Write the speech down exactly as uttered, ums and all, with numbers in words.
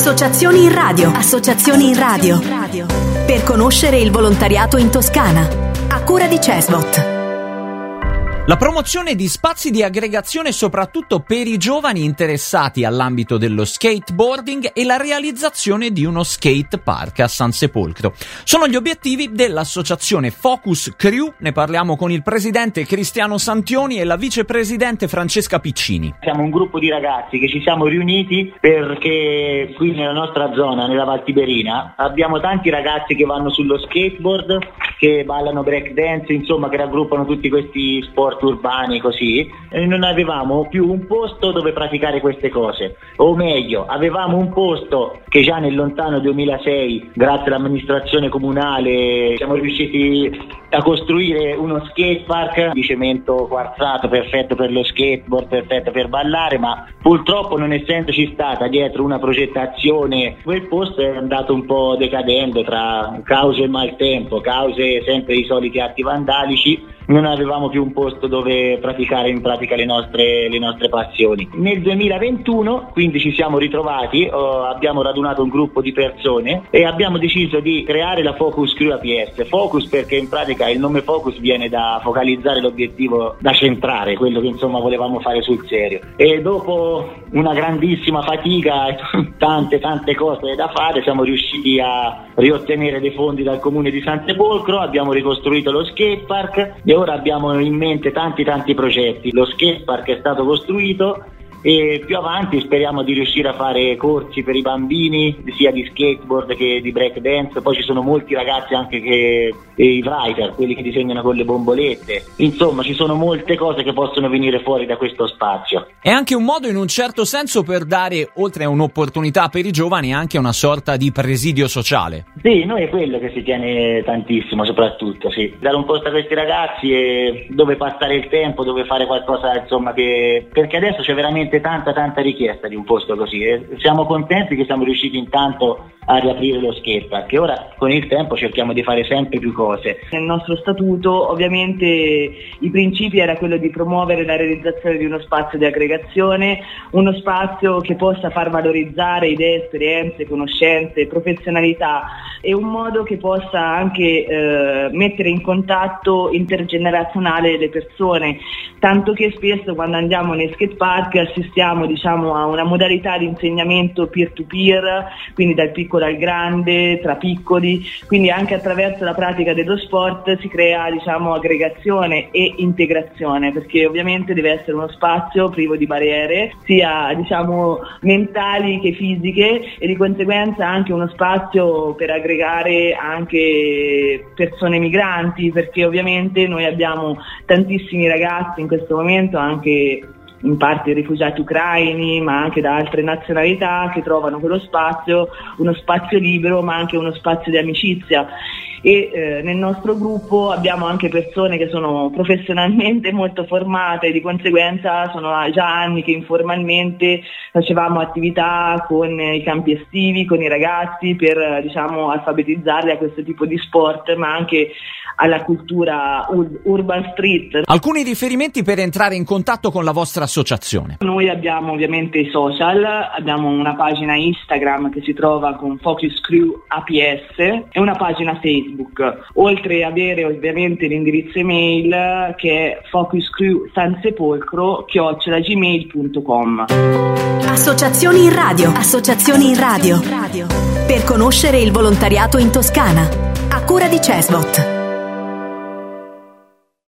Associazioni in radio. Associazioni in radio. Per conoscere il volontariato in Toscana. A cura di Cesbot. La promozione di spazi di aggregazione soprattutto per i giovani interessati all'ambito dello skateboarding e la realizzazione di uno skate park a San Sepolcro sono gli obiettivi dell'associazione Focus Crew. Ne parliamo con il presidente Cristiano Santioni e la vicepresidente Francesca Piccini. Siamo un gruppo di ragazzi che ci siamo riuniti perché qui nella nostra zona, nella Val Tiberina, abbiamo tanti ragazzi che vanno sullo skateboard, che ballano break dance, insomma che raggruppano tutti questi sport urbani così, e non avevamo più un posto dove praticare queste cose, o meglio avevamo un posto che già nel lontano duemilasei, grazie all'amministrazione comunale, siamo riusciti a costruire uno skate park di cemento quarzato, perfetto per lo skateboard, perfetto per ballare, ma purtroppo non essendoci stata dietro una progettazione, quel posto è andato un po' decadendo tra cause e maltempo, cause sempre i soliti atti vandalici. Non avevamo più un posto dove praticare in pratica le nostre, le nostre passioni. Nel duemilaventuno quindi ci siamo ritrovati, oh, abbiamo radunato un gruppo di persone e abbiamo deciso di creare la Focus Crew A P S. Focus perché in pratica il nome Focus viene da focalizzare l'obiettivo, da centrare quello che insomma volevamo fare sul serio. E dopo una grandissima fatica e tante tante cose da fare siamo riusciti a riottenere dei fondi dal comune di San Sepolcro, abbiamo ricostruito lo skatepark e ora abbiamo in mente tanti tanti progetti. Lo skatepark è stato costruito e più avanti speriamo di riuscire a fare corsi per i bambini sia di skateboard che di break dance. Poi ci sono molti ragazzi anche che i writer, quelli che disegnano con le bombolette, insomma ci sono molte cose che possono venire fuori da questo spazio. È anche un modo in un certo senso per dare, oltre a un'opportunità per i giovani, anche una sorta di presidio sociale. Sì, noi è quello che si tiene tantissimo, soprattutto sì, dare un posto a questi ragazzi e dove passare il tempo, dove fare qualcosa insomma che, perché adesso c'è veramente tanta tanta richiesta di un posto così e siamo contenti che siamo riusciti intanto a riaprire lo skatepark e ora con il tempo cerchiamo di fare sempre più cose. Nel nostro statuto ovviamente i principi era quello di promuovere la realizzazione di uno spazio di aggregazione, uno spazio che possa far valorizzare idee, esperienze, conoscenze, professionalità e un modo che possa anche eh, mettere in contatto intergenerazionale le persone, tanto che spesso quando andiamo nei skatepark assistiamo diciamo a una modalità di insegnamento peer-to-peer, quindi dal piccolo al grande, tra piccoli, quindi anche attraverso la pratica dello sport si crea diciamo aggregazione e integrazione, perché ovviamente deve essere uno spazio privo di barriere sia diciamo mentali che fisiche e di conseguenza anche uno spazio per aggregare anche persone migranti, perché ovviamente noi abbiamo tantissimi ragazzi in questo momento, anche in parte rifugiati ucraini ma anche da altre nazionalità, che trovano quello spazio, uno spazio libero ma anche uno spazio di amicizia. E eh, nel nostro gruppo abbiamo anche persone che sono professionalmente molto formate, di conseguenza sono già anni che informalmente facevamo attività con i campi estivi, con i ragazzi per diciamo alfabetizzarli a questo tipo di sport ma anche alla cultura ur- urban street. Alcuni riferimenti per entrare in contatto con la vostra associazione. Noi abbiamo ovviamente i social, abbiamo una pagina Instagram che si trova con Focus Crew A P S e una pagina Facebook, oltre ad avere ovviamente l'indirizzo email che è focuscrewsansepolcro chiocciola gmail punto com. Associazioni in radio. Associazioni in radio. Per conoscere il volontariato in Toscana. A cura di Cesbot.